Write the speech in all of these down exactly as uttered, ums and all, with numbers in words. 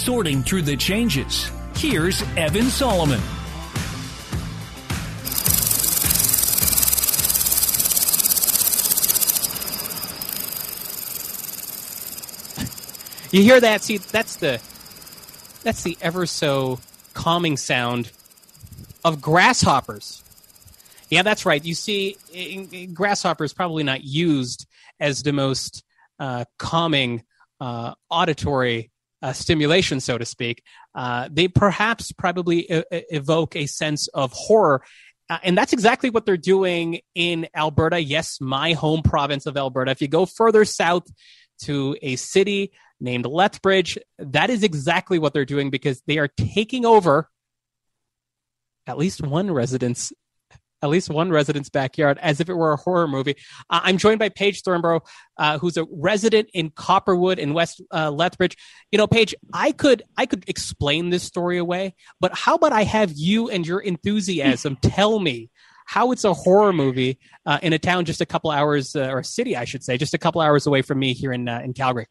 sorting through the changes. Here's Evan Solomon. You hear that? See, that's the that's the ever so calming sound of grasshoppers. Yeah, that's right. You see, grasshopper is probably not used as the most uh, calming uh, auditory uh, stimulation, so to speak. Uh, they perhaps probably e- evoke a sense of horror. Uh, and that's exactly what they're doing in Alberta. Yes, my home province of Alberta. If you go further south to a city named Lethbridge, that is exactly what they're doing, because they are taking over at least one residence at least one resident's backyard, as if it were a horror movie. Uh, I'm joined by Paige Thornborough, uh, who's a resident in Copperwood in West uh, Lethbridge. You know, Paige, I could I could explain this story away, but how about I have you and your enthusiasm tell me how it's a horror movie uh, in a town just a couple hours, uh, or a city, I should say, just a couple hours away from me here in uh, in Calgary.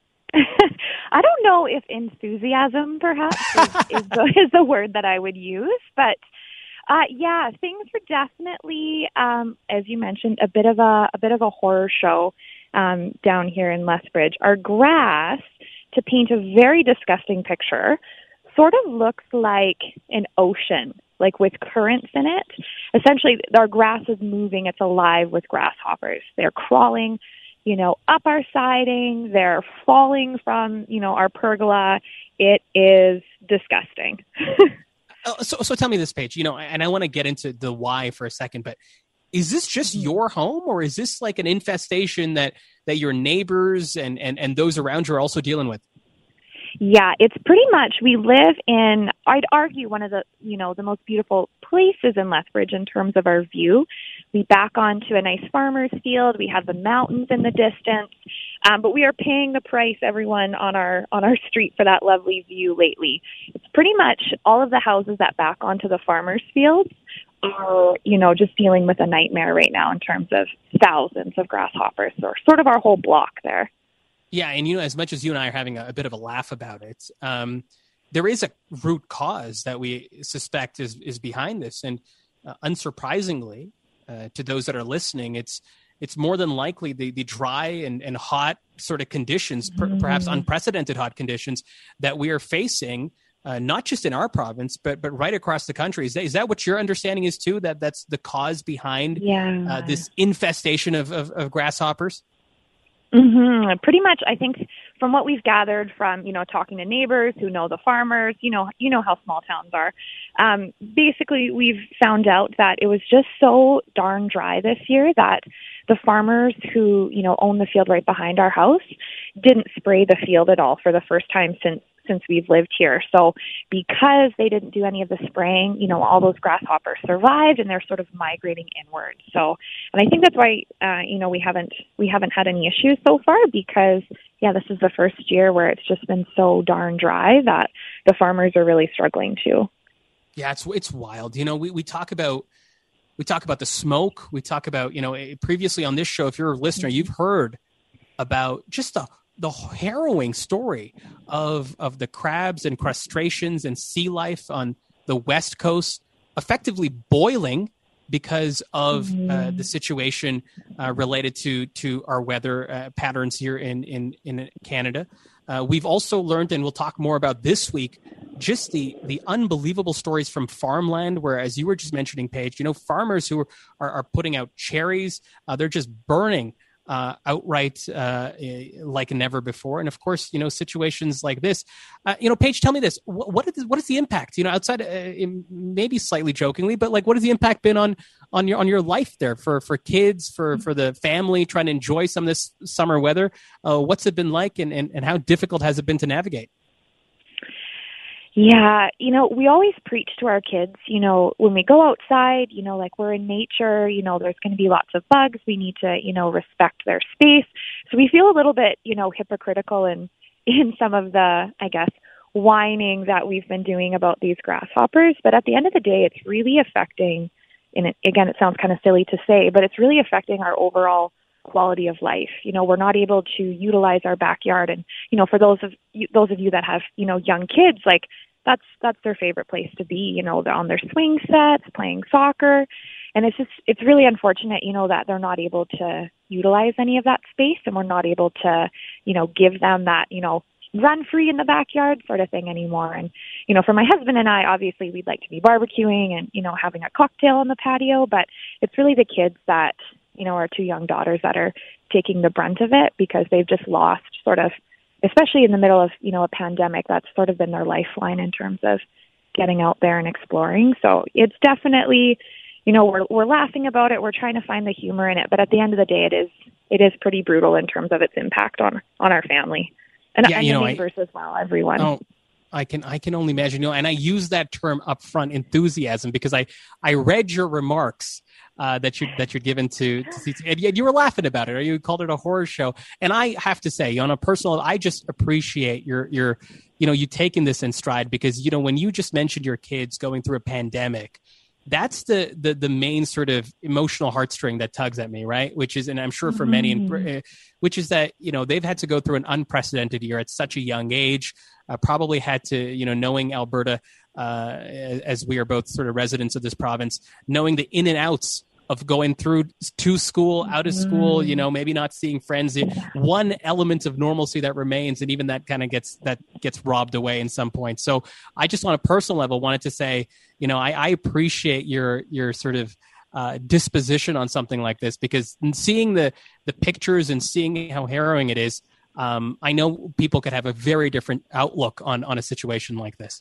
I don't know if enthusiasm, perhaps, is, is, the, is the word that I would use, but Uh, yeah, things are definitely, um, as you mentioned, a bit of a a bit of a horror show um, down here in Lethbridge. Our grass, to paint a very disgusting picture, sort of looks like an ocean, like with currents in it. Essentially, our grass is moving; it's alive with grasshoppers. They're crawling, you know, up our siding. They're falling from, you know, our pergola. It is disgusting. Uh, so, so tell me this, Paige, you know, and I want to get into the why for a second, but is this just your home, or is this like an infestation that, that your neighbors and, and, and those around you are also dealing with? Yeah, it's pretty much, we live in, I'd argue, one of the, you know, the most beautiful places in Lethbridge in terms of our view. We back onto a nice farmer's field. We have the mountains in the distance, um, but we are paying the price, everyone, on our on our street for that lovely view lately. It's pretty much all of the houses that back onto the farmer's fields are, you know, just dealing with a nightmare right now in terms of thousands of grasshoppers, or sort of our whole block there. Yeah, and you know, as much as you and I are having a, a bit of a laugh about it, um, there is a root cause that we suspect is is behind this, and uh, unsurprisingly, uh, to those that are listening, it's it's more than likely the the dry and, and hot sort of conditions, per, Mm-hmm. perhaps unprecedented hot conditions that we are facing, uh, not just in our province, but but right across the country. Is that, is that what your understanding is too? That that's the cause behind Yeah. uh, this infestation of, of, of grasshoppers? Mm-hmm. Pretty much, I think, from what we've gathered from, you know, talking to neighbors who know the farmers, you know, you know how small towns are. Um, basically, we've found out that it was just so darn dry this year that the farmers who, you know, own the field right behind our house didn't spray the field at all for the first time since since we've lived here. So because they didn't do any of the spraying, you know, all those grasshoppers survived, and they're sort of migrating inward. So, and I think that's why, uh, you know, we haven't, we haven't had any issues so far, because yeah, this is the first year where it's just been so darn dry that the farmers are really struggling too. Yeah, it's, it's wild. You know, we, we talk about, we talk about the smoke. We talk about, you know, previously on this show, if you're a listener, you've heard about just the the harrowing story of of the crabs and crustaceans and sea life on the West Coast effectively boiling because of mm-hmm. uh, the situation uh, related to to our weather uh, patterns here in in, in Canada. Uh, we've also learned, and we'll talk more about this week, just the the unbelievable stories from farmland, where, as you were just mentioning, Paige, you know, farmers who are, are, are putting out cherries, uh, they're just burning Uh, outright uh, like never before. And of course, you know, situations like this, uh, you know, Paige, tell me this, what, what is what is the impact, you know, outside, uh, maybe slightly jokingly, but like, what has the impact been on, on your, on your life there for, for kids, for, for the family trying to enjoy some of this summer weather? Uh, what's it been like, and, and, and how difficult has it been to navigate? Yeah, you know, we always preach to our kids, you know, when we go outside, you know, like we're in nature, you know, there's going to be lots of bugs. We need to, you know, respect their space. So we feel a little bit, you know, hypocritical in, in some of the, I guess, whining that we've been doing about these grasshoppers. But at the end of the day, it's really affecting, and it, again, it sounds kind of silly to say, but it's really affecting our overall quality of life. You know, we're not able to utilize our backyard. And, you know, for those of you, those of you that have, you know, young kids, like that's, that's their favorite place to be. You know, they're on their swing sets, playing soccer. And it's just, it's really unfortunate, you know, that they're not able to utilize any of that space, and we're not able to, you know, give them that, you know, run free in the backyard sort of thing anymore. And, you know, for my husband and I, obviously we'd like to be barbecuing and, you know, having a cocktail on the patio, but it's really the kids that, you know, our two young daughters that are taking the brunt of it, because they've just lost sort of, especially in the middle of, you know, a pandemic, that's sort of been their lifeline in terms of getting out there and exploring. So it's definitely, you know, we're we're laughing about it. We're trying to find the humor in it, but at the end of the day, it is it is pretty brutal in terms of its impact on on our family and, yeah, and you the know, neighbors I, as well. Everyone. Oh, I can I can only imagine. You know, and I use that term upfront, enthusiasm, because I I read your remarks uh, that you that you're given to to see, and you were laughing about it, or you called it a horror show. And I have to say, on a personal, I just appreciate your your you know you taking this in stride, because you know when you just mentioned your kids going through a pandemic. That's the, the the main sort of emotional heartstring that tugs at me, right? Which is, and I'm sure for many, mm-hmm. which is that, you know, they've had to go through an unprecedented year at such a young age, uh, probably had to, you know, knowing Alberta, uh, as we are both sort of residents of this province, knowing the in and outs of going through to school, out of school, you know, maybe not seeing friends, one element of normalcy that remains. And even that kind of gets, that gets robbed away in some point. So I just on a personal level wanted to say, you know, I, I appreciate your, your sort of uh, disposition on something like this, because seeing the, the pictures and seeing how harrowing it is, um, I know people could have a very different outlook on, on a situation like this.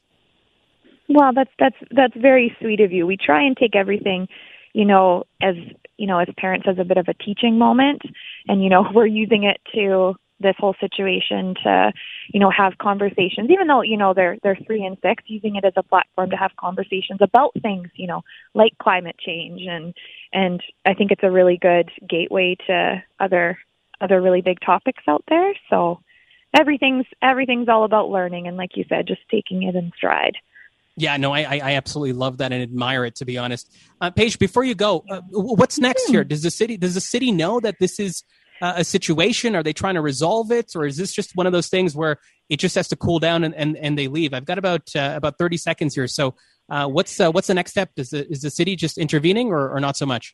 Well, that's, that's, that's very sweet of you. We try and take everything, you know, as, you know, as parents, as a bit of a teaching moment. And, you know, we're using it to this whole situation to, you know, have conversations, even though, you know, they're, they're three and six, using it as a platform to have conversations about things, you know, like climate change. And, and I think it's a really good gateway to other, other really big topics out there. So everything's, everything's all about learning. And like you said, just taking it in stride. Yeah, no, I, I absolutely love that and admire it, to be honest. Uh, Paige, before you go, uh, what's next here? Does the city does the city know that this is uh, a situation? Are they trying to resolve it, or is this just one of those things where it just has to cool down and, and, and they leave? I've got about uh, about thirty seconds here. So, uh, what's uh, what's the next step? Is the is the city just intervening, or, or not so much?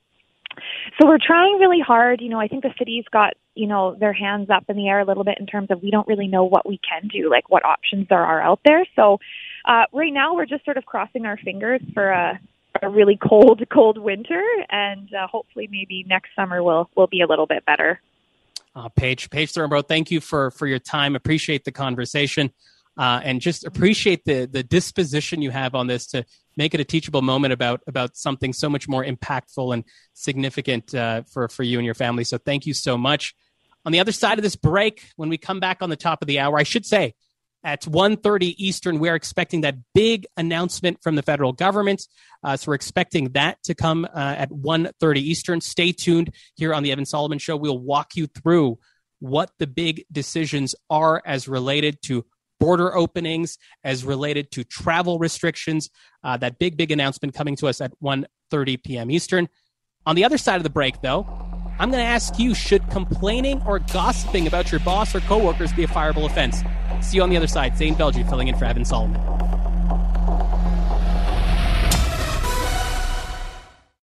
So we're trying really hard. You know, I think the city's got, you know, their hands up in the air a little bit in terms of we don't really know what we can do, like what options there are out there. So uh, right now we're just sort of crossing our fingers for a, a really cold, cold winter, and uh, hopefully maybe next summer will will be a little bit better. Uh, Paige, Paige Thornborough, thank you for, for your time. Appreciate the conversation. Uh, and just appreciate the the disposition you have on this to make it a teachable moment about about something so much more impactful and significant uh, for, for you and your family. So thank you so much. On the other side of this break, when we come back on the top of the hour, I should say at one thirty Eastern, we're expecting that big announcement from the federal government. Uh, so we're expecting that to come uh, at one thirty Eastern. Stay tuned here on the Evan Solomon Show. We'll walk you through what the big decisions are as related to border openings, as related to travel restrictions, uh, that big, big announcement coming to us at one thirty p.m. Eastern. On the other side of the break, though, I'm going to ask you, should complaining or gossiping about your boss or coworkers be a fireable offense? See you on the other side. Zane Belgie filling in for Evan Solomon.